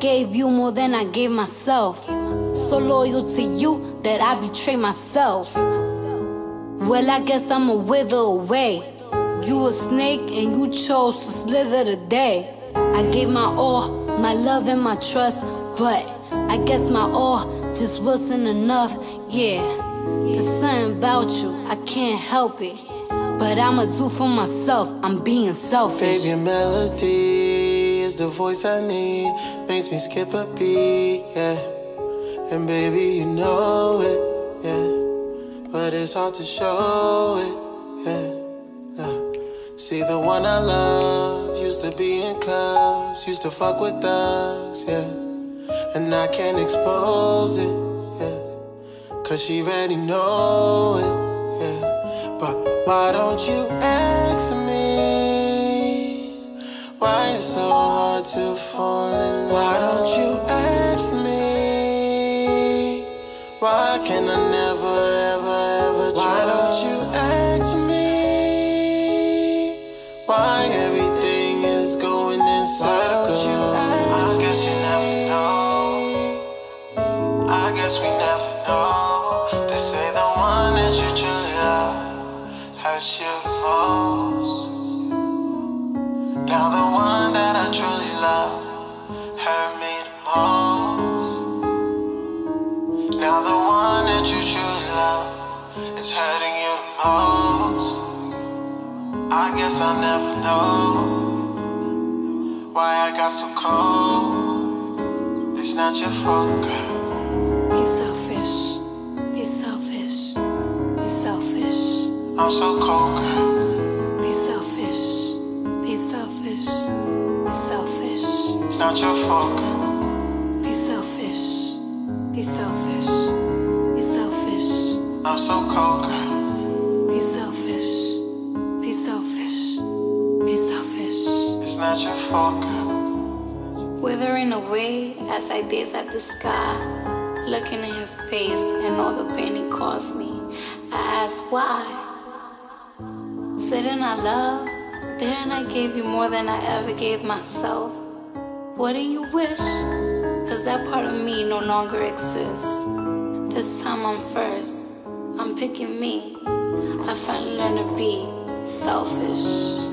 gave you more than I gave myself. So loyal to you that I betray myself. Well, I guess I'ma wither away. You a snake and you chose to slither today. I gave my all, my love and my trust, but I guess my all just wasn't enough. Yeah, there's something about you, I can't help it, but I'ma do for myself, I'm being selfish. Baby, melody is the voice I need, makes me skip a beat, yeah. And baby, you know it, yeah, but it's hard to show it, yeah. See, the one I love used to be in clubs, used to fuck with us, yeah. And I can't expose it, yeah, cause she already know it, yeah. But why don't you ask me why it's so hard to fall in love? Why don't you ask me why can I never, ever, ever trust? Why don't you ask me why everything is going in circles? Why don't you ask me? I guess you never know. I guess we never know. They say the one that you truly love hurts you the most. Now the one that I truly love hurt me the most. Now the one that you truly love is hurting you the most. I guess I'll never know why I got so cold. It's not your fault, girl. Be selfish, be selfish, be selfish. I'm so cold, girl. Be selfish, be selfish, be selfish. It's not your fault, girl. Be selfish, be selfish, be selfish. I'm so cold, girl. Be selfish, be selfish, be selfish. It's not your fault, girl. Withering away as I gaze at the sky, looking in his face and all the pain he caused me, I ask why. Didn't I love? Didn't I give you more than I ever gave myself? Wouldn't you wish? Cause that part of me no longer exists. This time I'm first, I'm picking me. I finally learned to be selfish.